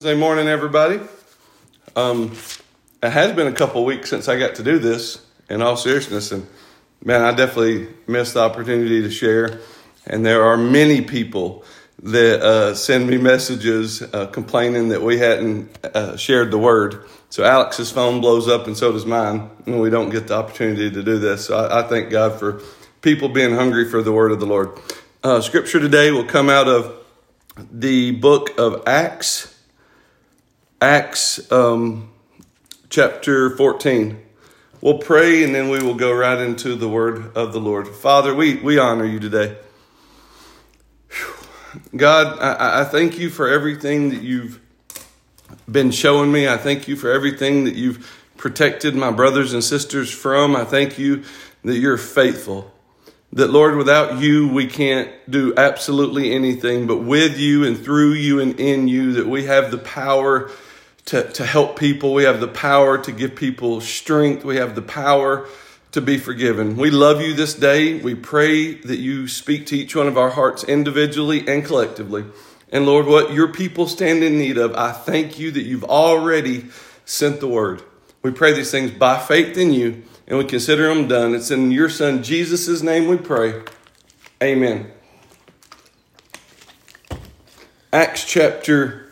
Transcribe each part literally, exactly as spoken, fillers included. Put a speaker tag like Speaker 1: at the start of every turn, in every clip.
Speaker 1: Good morning, everybody. Um, it has been a couple weeks since I got to do this, in all seriousness, and man, I definitely missed the opportunity to share. And there are many people that uh, send me messages uh, complaining that we hadn't uh, shared the word. So Alex's phone blows up, and so does mine, and we don't get the opportunity to do this. So I, I thank God for people being hungry for the word of the Lord. Uh, scripture today will come out of the book of Acts. Acts um, chapter fourteen. We'll pray and then we will go right into the word of the Lord. Father, we, we honor you today. God, I, I thank you for everything that you've been showing me. I thank you for everything that you've protected my brothers and sisters from. I thank you that you're faithful. That, Lord, without you, we can't do absolutely anything, but with you and through you and in you, that we have the power To, to help people. We have the power to give people strength. We have the power to be forgiven. We love you this day. We pray that you speak to each one of our hearts individually and collectively. And Lord, what your people stand in need of, I thank you that you've already sent the word. We pray these things by faith in you, and we consider them done. It's in your son Jesus' name we pray. Amen. Acts chapter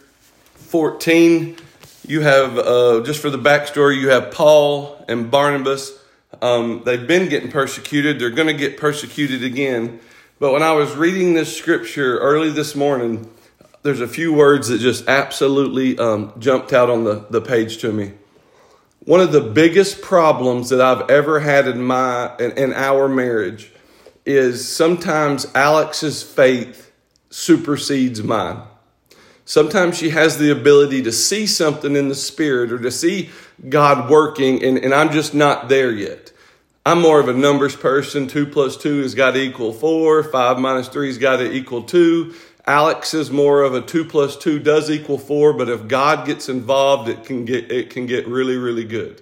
Speaker 1: fourteen. You have, uh, just for the backstory, you have Paul and Barnabas. Um, they've been getting persecuted. They're going to get persecuted again. But when I was reading this scripture early this morning, there's a few words that just absolutely um, jumped out on the, the page to me. One of the biggest problems that I've ever had in my in, in our marriage is sometimes Alex's faith supersedes mine. Sometimes she has the ability to see something in the spirit or to see God working, and, and I'm just not there yet. I'm more of a numbers person. Two plus two has got to equal four. Five minus three has got to equal two. Alex is more of a two plus two does equal four, but if God gets involved, it can get it can get really, really good.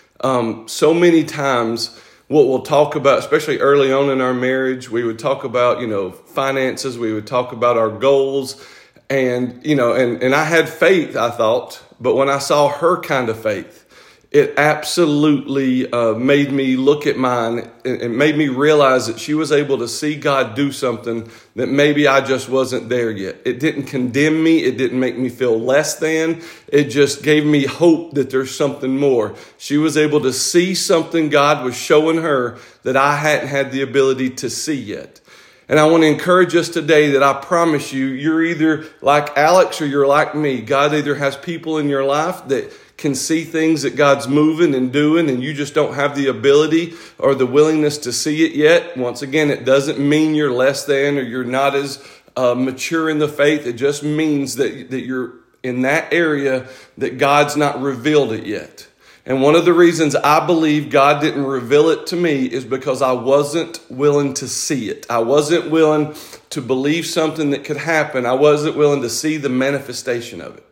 Speaker 1: Um, so many times what we'll talk about, especially early on in our marriage, we would talk about, you know, finances. We would talk about our goals. And, you know, and, and I had faith, I thought, but when I saw her kind of faith, it absolutely uh, made me look at mine. It made me realize that she was able to see God do something that maybe I just wasn't there yet. It didn't condemn me. It didn't make me feel less than. It just gave me hope that there's something more. She was able to see something God was showing her that I hadn't had the ability to see yet. And I want to encourage us today that I promise you, you're either like Alex or you're like me. God either has people in your life that can see things that God's moving and doing, and you just don't have the ability or the willingness to see it yet. Once again, it doesn't mean you're less than or you're not as uh, mature in the faith. It just means that, that you're in that area that God's not revealed it yet. And one of the reasons I believe God didn't reveal it to me is because I wasn't willing to see it. I wasn't willing to believe something that could happen. I wasn't willing to see the manifestation of it.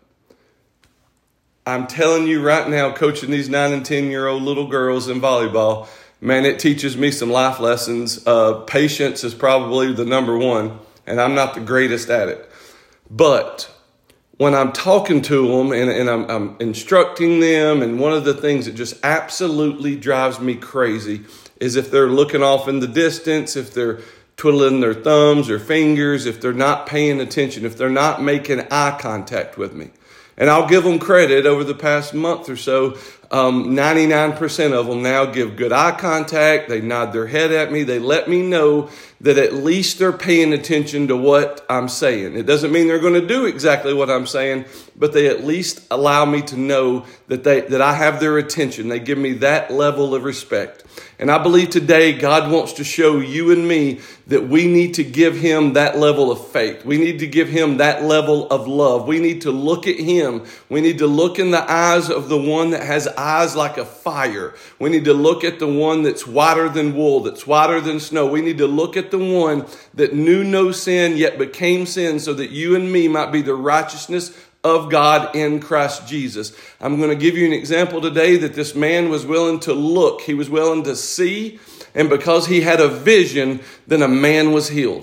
Speaker 1: I'm telling you right now, coaching these nine and ten year old little girls in volleyball, man, it teaches me some life lessons. Uh, patience is probably the number one, and I'm not the greatest at it. But when I'm talking to them and, and I'm, I'm instructing them, and one of the things that just absolutely drives me crazy is if they're looking off in the distance, if they're twiddling their thumbs or fingers, if they're not paying attention, if they're not making eye contact with me. And I'll give them credit over the past month or so. Um, ninety-nine percent of them now give good eye contact. They nod their head at me. They let me know that at least they're paying attention to what I'm saying. It doesn't mean they're going to do exactly what I'm saying, but they at least allow me to know that they that I have their attention. They give me that level of respect. And I believe today God wants to show you and me that we need to give him that level of faith. We need to give him that level of love. We need to look at him. We need to look in the eyes of the one that has eyes like a fire. We need to look at the one that's whiter than wool, that's whiter than snow. We need to look at the one that knew no sin yet became sin so that you and me might be the righteousness of God in Christ Jesus. I'm going to give you an example today that this man was willing to look. He was willing to see. And because he had a vision, then a man was healed.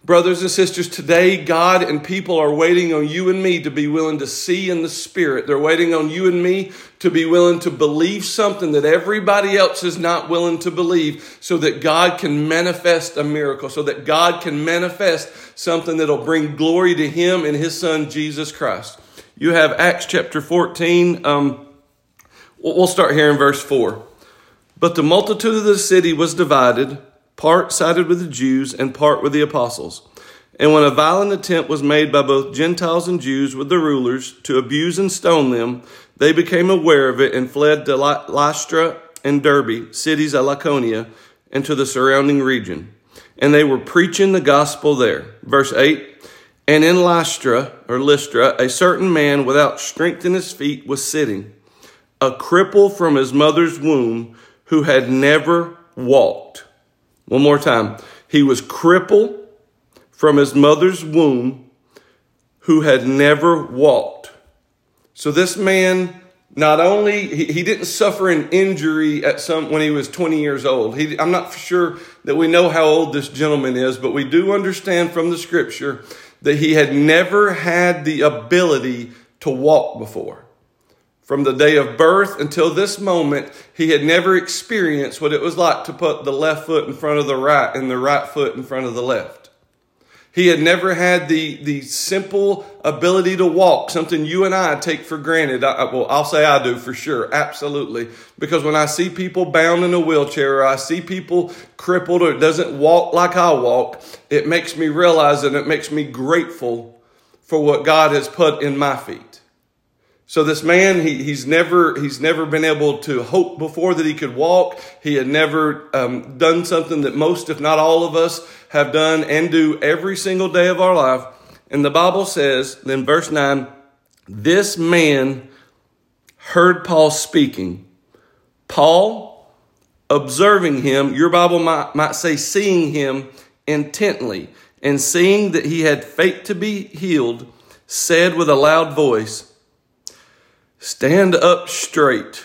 Speaker 1: Brothers and sisters, today God and people are waiting on you and me to be willing to see in the Spirit. They're waiting on you and me to be willing to believe something that everybody else is not willing to believe, so that God can manifest a miracle, so that God can manifest something that'll bring glory to Him and His Son, Jesus Christ. You have Acts chapter fourteen. Um, we'll start here in verse four. But the multitude of the city was divided. Part sided with the Jews and part with the apostles. And when a violent attempt was made by both Gentiles and Jews with the rulers to abuse and stone them, they became aware of it and fled to Lystra and Derbe, cities of Lycaonia, and to the surrounding region. And they were preaching the gospel there. Verse eight, and in Lystra, or Lystra, a certain man without strength in his feet was sitting, a cripple from his mother's womb, who had never walked. One more time. He was crippled from his mother's womb, who had never walked. So this man, not only, he, he didn't suffer an injury at some when he was twenty years old. He, I'm not sure that we know how old this gentleman is, but we do understand from the scripture that he had never had the ability to walk before. From the day of birth until this moment, he had never experienced what it was like to put the left foot in front of the right and the right foot in front of the left. He had never had the, the simple ability to walk, something you and I take for granted. I, well, I'll say I do for sure, absolutely. Because when I see people bound in a wheelchair, or I see people crippled or doesn't walk like I walk, it makes me realize and it makes me grateful for what God has put in my feet. So this man, he, he's never he's never been able to hope before that he could walk. He had never um, done something that most, if not all of us, have done and do every single day of our life. And the Bible says, in verse nine, this man heard Paul speaking. Paul, observing him, your Bible might, might say seeing him intently, and seeing that he had faith to be healed, said with a loud voice, stand up straight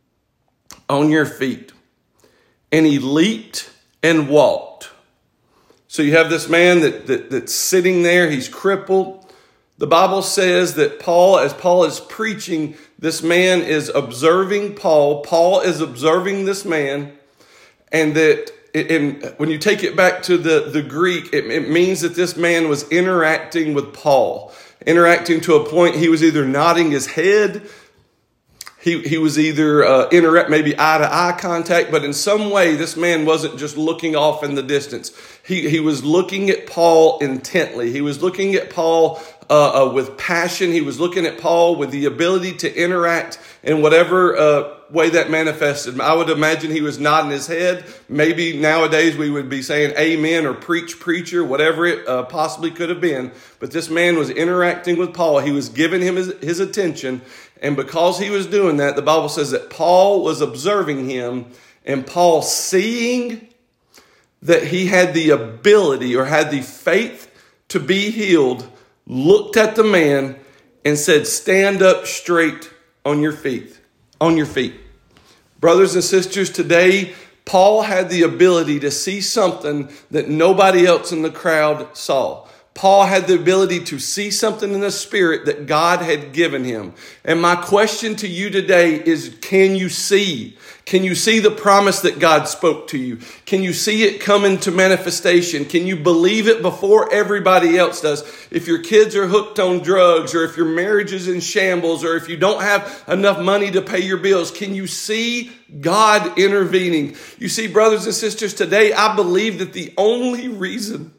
Speaker 1: on your feet. And he leaped and walked. So you have this man that, that that's sitting there. He's crippled. The Bible says that Paul, as Paul is preaching, this man is observing Paul. Paul is observing this man. And that and when you take it back to the, the Greek, it, it means that this man was interacting with Paul. Interacting to a point, he was either nodding his head, he he was either uh, interact maybe eye to eye contact, but in some way this man wasn't just looking off in the distance. He he was looking at Paul intently. He was looking at Paul uh, uh, with passion. He was looking at Paul with the ability to interact in whatever uh, way that manifested. I would imagine he was nodding his head. Maybe nowadays we would be saying amen or preach, preacher, whatever it uh, possibly could have been. But this man was interacting with Paul. He was giving him his, his attention. And because he was doing that, the Bible says that Paul was observing him, and Paul, seeing that he had the ability or had the faith to be healed, looked at the man and said, stand up straight on your feet, on your feet. Brothers and sisters, today, Paul had the ability to see something that nobody else in the crowd saw. Paul had the ability to see something in the spirit that God had given him. And my question to you today is, can you see? Can you see the promise that God spoke to you? Can you see it come into manifestation? Can you believe it before everybody else does? If your kids are hooked on drugs, or if your marriage is in shambles, or if you don't have enough money to pay your bills, can you see God intervening? You see, brothers and sisters, today I believe that the only reason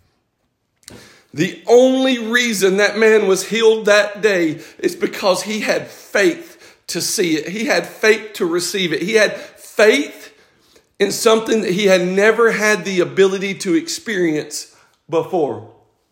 Speaker 1: The only reason that man was healed that day is because he had faith to see it. He had faith to receive it. He had faith in something that he had never had the ability to experience before.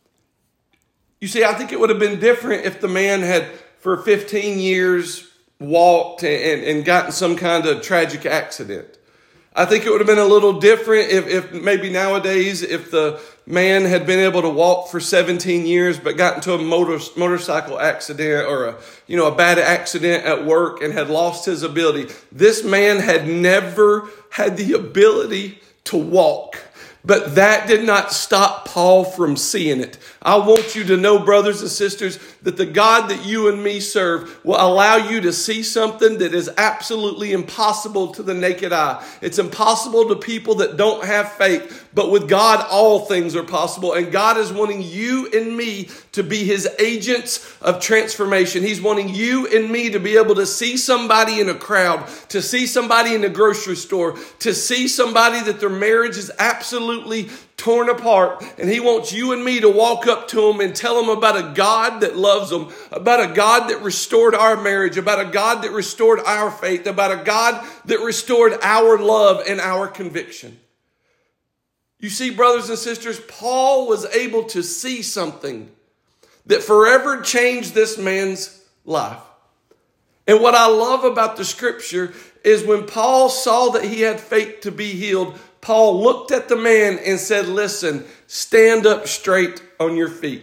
Speaker 1: You see, I think it would have been different if the man had, for fifteen years, walked and, and gotten some kind of tragic accident. I think it would have been a little different if, if maybe nowadays, if the man had been able to walk for seventeen years, but got into a motor, motorcycle accident or a, you know, a bad accident at work and had lost his ability. This man had never had the ability to walk. But that did not stop Paul from seeing it. I want you to know, brothers and sisters, that the God that you and me serve will allow you to see something that is absolutely impossible to the naked eye. It's impossible to people that don't have faith. But with God, all things are possible. And God is wanting you and me to be his agents of transformation. He's wanting you and me to be able to see somebody in a crowd, to see somebody in the grocery store, to see somebody that their marriage is absolutely torn apart. And he wants you and me to walk up to them and tell them about a God that loves them, about a God that restored our marriage, about a God that restored our faith, about a God that restored our love and our conviction. You see, brothers and sisters, Paul was able to see something that forever changed this man's life. And what I love about the scripture is when Paul saw that he had faith to be healed, Paul looked at the man and said, listen, stand up straight on your feet.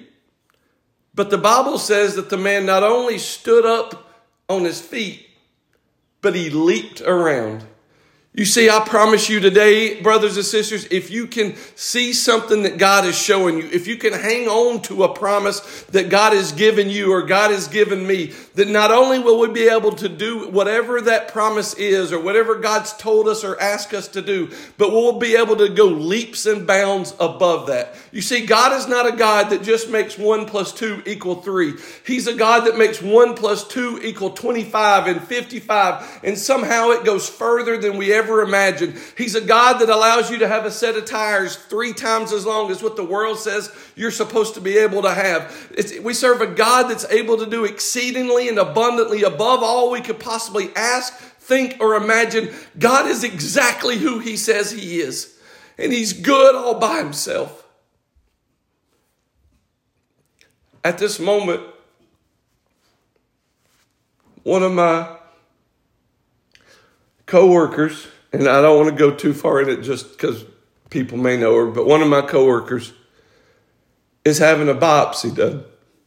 Speaker 1: But the Bible says that the man not only stood up on his feet, but he leaped around. You see, I promise you today, brothers and sisters, if you can see something that God is showing you, if you can hang on to a promise that God has given you or God has given me, that not only will we be able to do whatever that promise is or whatever God's told us or asked us to do, but we'll be able to go leaps and bounds above that. You see, God is not a God that just makes one plus two equal three. He's a God that makes one plus two equal twenty-five and fifty-five, and somehow it goes further than we ever Ever imagined. He's a God that allows you to have a set of tires three times as long as what the world says you're supposed to be able to have. It's, we serve a God that's able to do exceedingly and abundantly above all we could possibly ask, think, or imagine. God is exactly who he says he is. And he's good all by himself. At this moment, one of my co-workers, and I don't want to go too far in it just because people may know her, but one of my co-workers is having a biopsy done.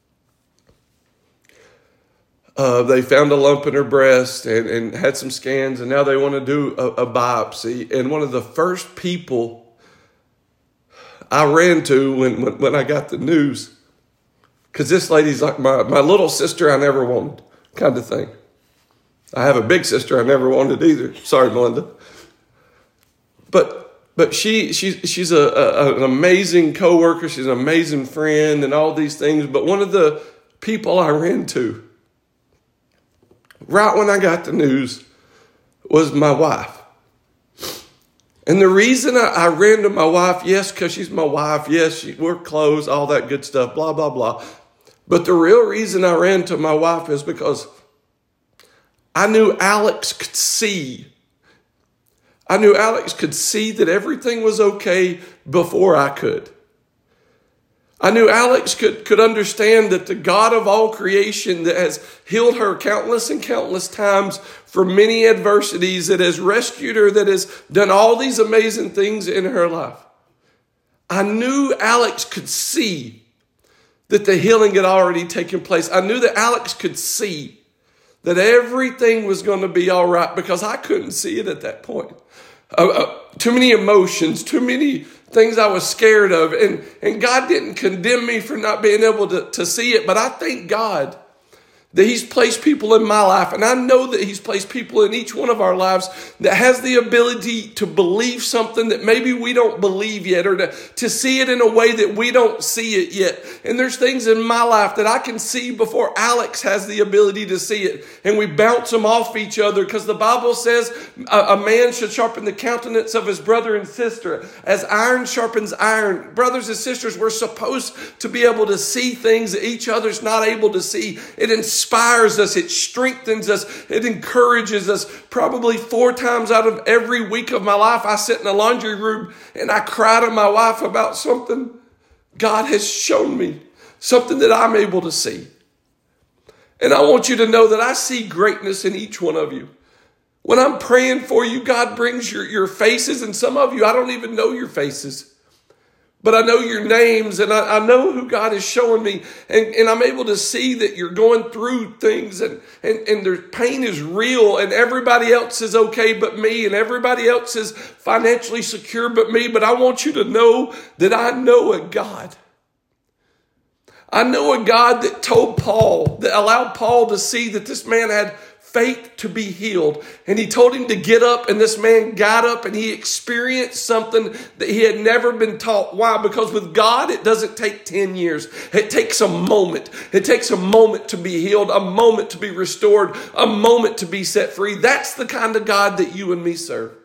Speaker 1: Uh, they found a lump in her breast and, and had some scans, and now they want to do a, a biopsy. And one of the first people I ran to when, when, when I got the news, because this lady's like my, my little sister I never wanted kind of thing. I have a big sister I never wanted either. Sorry, Melinda. But but she she's she's a, a an amazing coworker. She's an amazing friend and all these things. But one of the people I ran to right when I got the news was my wife. And the reason I, I ran to my wife, yes, because she's my wife. Yes, she, we're close, all that good stuff, blah, blah, blah. But the real reason I ran to my wife is because I knew Alex could see. I knew Alex could see that everything was okay before I could. I knew Alex could, could understand that the God of all creation that has healed her countless and countless times for many adversities, that has rescued her, that has done all these amazing things in her life. I knew Alex could see that the healing had already taken place. I knew that Alex could see that everything was going to be all right because I couldn't see it at that point. Uh, uh, too many emotions, too many things I was scared of. And, and God didn't condemn me for not being able to, to see it. But I thank God that he's placed people in my life. And I know that he's placed people in each one of our lives that has the ability to believe something that maybe we don't believe yet, or to, to see it in a way that we don't see it yet. And there's things in my life that I can see before Alex has the ability to see it. And we bounce them off each other because the Bible says a, a man should sharpen the countenance of his brother and sister as iron sharpens iron. Brothers and sisters, we're supposed to be able to see things that each other's not able to see. It inspires us. It strengthens us. It encourages us. Probably four times out of every week of my life, I sit in the laundry room and I cry to my wife about something God has shown me, something that I'm able to see. And I want you to know that I see greatness in each one of you. When I'm praying for you, God brings your, your faces, and some of you, I don't even know your faces. but I know your names, and I, I know who God is showing me. And, and I'm able to see that you're going through things, and, and, and their pain is real, and everybody else is okay but me, and everybody else is financially secure but me. But I want you to know that I know a God. I know a God that told Paul, that allowed Paul to see that this man had faith to be healed. And he told him to get up, and this man got up and he experienced something that he had never been taught. Why? Because with God, it doesn't take ten years. It takes a moment. It takes a moment to be healed, a moment to be restored, a moment to be set free. That's the kind of God that you and me serve.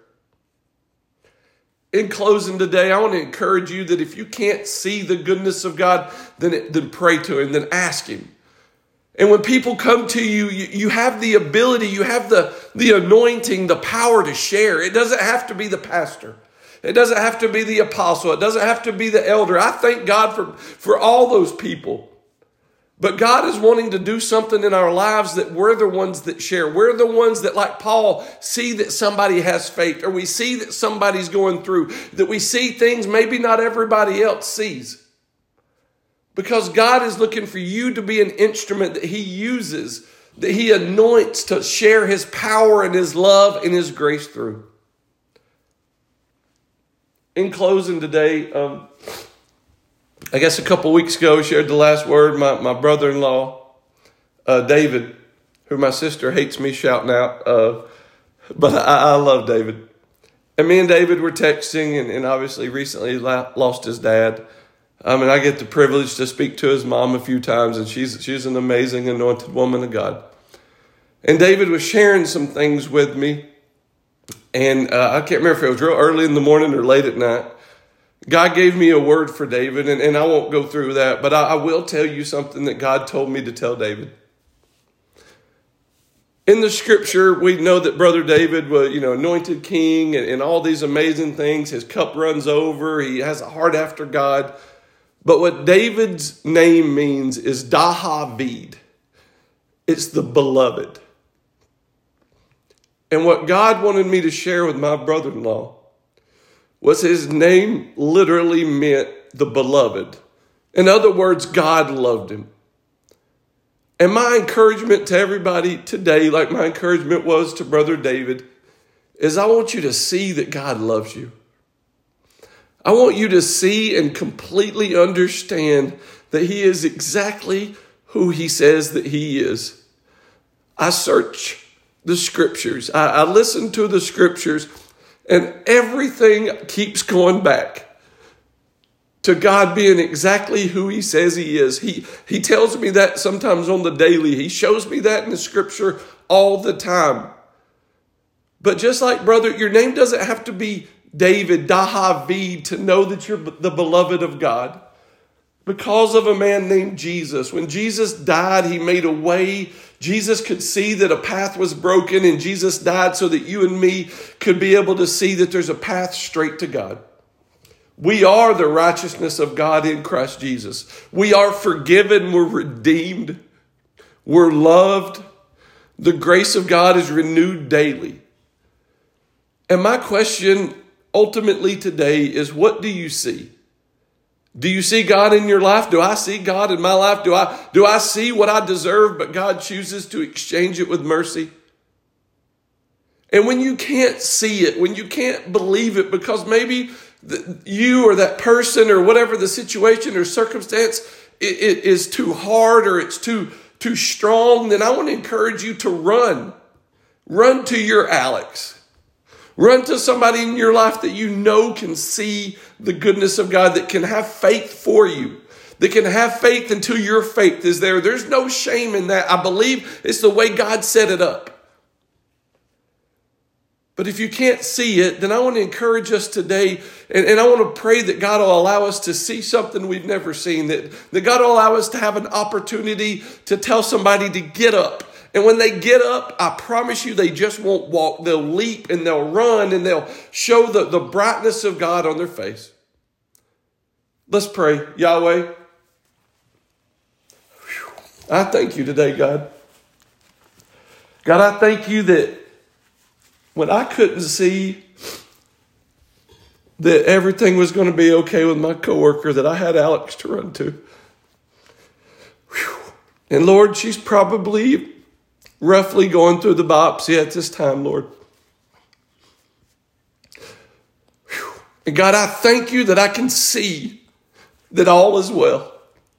Speaker 1: In closing today, I want to encourage you that if you can't see the goodness of God, then, it, then pray to him, then ask him. And when people come to you, you, you have the ability, you have the, the anointing, the power to share. It doesn't have to be the pastor. It doesn't have to be the apostle. It doesn't have to be the elder. I thank God for, for all those people. But God is wanting to do something in our lives that we're the ones that share. We're the ones that, like Paul, see that somebody has faith, or we see that somebody's going through, that we see things maybe not everybody else sees. Because God is looking for you to be an instrument that he uses, that he anoints to share his power and his love and his grace through. In closing today, um, I guess a couple weeks ago, I shared the last word. My, my brother-in-law, uh, David, who my sister hates me shouting out, uh, but I, I love David. And me and David were texting, and, and obviously recently lost his dad. I mean, I get the privilege to speak to his mom a few times, and she's she's an amazing anointed woman of God. And David was sharing some things with me, and uh, I can't remember if it was real early in the morning or late at night. God gave me a word for David, and, and I won't go through that, but I, I will tell you something that God told me to tell David. In the scripture, we know that Brother David was, you know, anointed king and, and all these amazing things. His cup runs over. He has a heart after God. But what David's name means is Dahavid. It's the beloved. And what God wanted me to share with my brother-in-law was his name literally meant the beloved. In other words, God loved him. And my encouragement to everybody today, like my encouragement was to Brother David, is I want you to see that God loves you. I want you to see and completely understand that he is exactly who he says that he is. I search the scriptures. I, I listen to the scriptures, and everything keeps going back to God being exactly who he says he is. He, he tells me that sometimes on the daily. He shows me that in the scripture all the time. But just like, brother, your name doesn't have to be David, Dahavid, to know that you're the beloved of God. Because of a man named Jesus. When Jesus died, he made a way. Jesus could see that a path was broken, and Jesus died so that you and me could be able to see that there's a path straight to God. We are the righteousness of God in Christ Jesus. We are forgiven. We're redeemed. We're loved. The grace of God is renewed daily. And my question ultimately today is, what do you see? Do you see God in your life? Do I see God in my life? Do I, do I see what I deserve, but God chooses to exchange it with mercy? And when you can't see it, when you can't believe it, because maybe the, you or that person or whatever the situation or circumstance it, it is too hard or it's too, too strong, then I want to encourage you to run. Run to your Alex. Run to somebody in your life that you know can see the goodness of God, that can have faith for you, that can have faith until your faith is there. There's no shame in that. I believe it's the way God set it up. But if you can't see it, then I want to encourage us today, and, and I want to pray that God will allow us to see something we've never seen, that, that God will allow us to have an opportunity to tell somebody to get up. And when they get up, I promise you, they just won't walk. They'll leap and they'll run and they'll show the, the brightness of God on their face. Let's pray. Yahweh, I thank you today, God. God, I thank you that when I couldn't see that everything was going to be okay with my coworker, that I had Alex to run to. Whew. And Lord, she's probably roughly going through the biopsy at this time, Lord. Whew. And God, I thank you that I can see that all is well.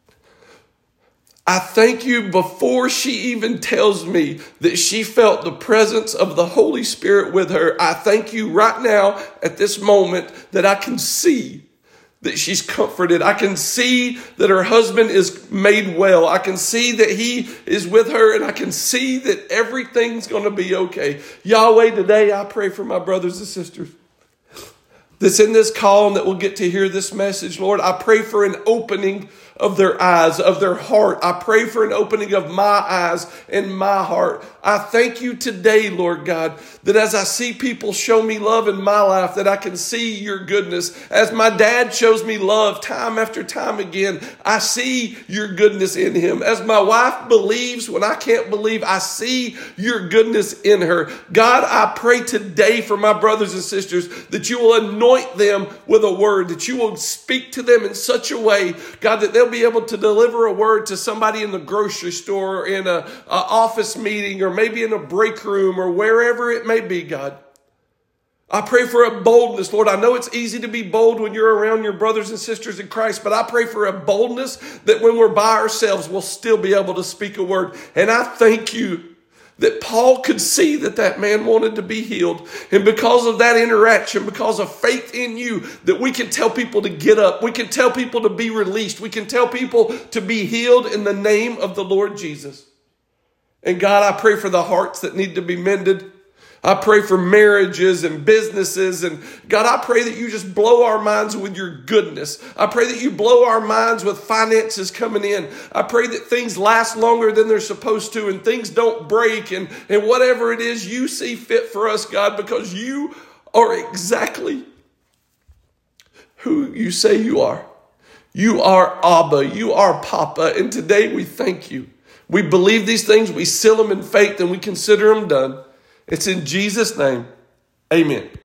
Speaker 1: I thank you before she even tells me that she felt the presence of the Holy Spirit with her. I thank you right now at this moment that I can see that she's comforted. I can see that her husband is made well. I can see that he is with her, and I can see that everything's going to be okay. Yahweh, today I pray for my brothers and sisters that's in this call and that will get to hear this message. Lord, I pray for an opening of their eyes, of their heart. I pray for an opening of my eyes and my heart. I thank you today, Lord God, that as I see people show me love in my life, that I can see your goodness. As my dad shows me love time after time again, I see your goodness in him. As my wife believes when I can't believe, I see your goodness in her. God, I pray today for my brothers and sisters that you will anoint them with a word, that you will speak to them in such a way, God, that they'll be able to deliver a word to somebody in the grocery store or in a, a office meeting or maybe in a break room or wherever it may be, God. I pray for a boldness, Lord. I know it's easy to be bold when you're around your brothers and sisters in Christ, but I pray for a boldness that when we're by ourselves, we'll still be able to speak a word. And I thank you that Paul could see that that man wanted to be healed. And because of that interaction, because of faith in you, that we can tell people to get up. We can tell people to be released. We can tell people to be healed in the name of the Lord Jesus. And God, I pray for the hearts that need to be mended. I pray for marriages and businesses. And God, I pray that you just blow our minds with your goodness. I pray that you blow our minds with finances coming in. I pray that things last longer than they're supposed to and things don't break and, and whatever it is you see fit for us, God, because you are exactly who you say you are. You are Abba. You are Papa. And today we thank you. We believe these things. We seal them in faith and we consider them done. It's in Jesus' name. Amen.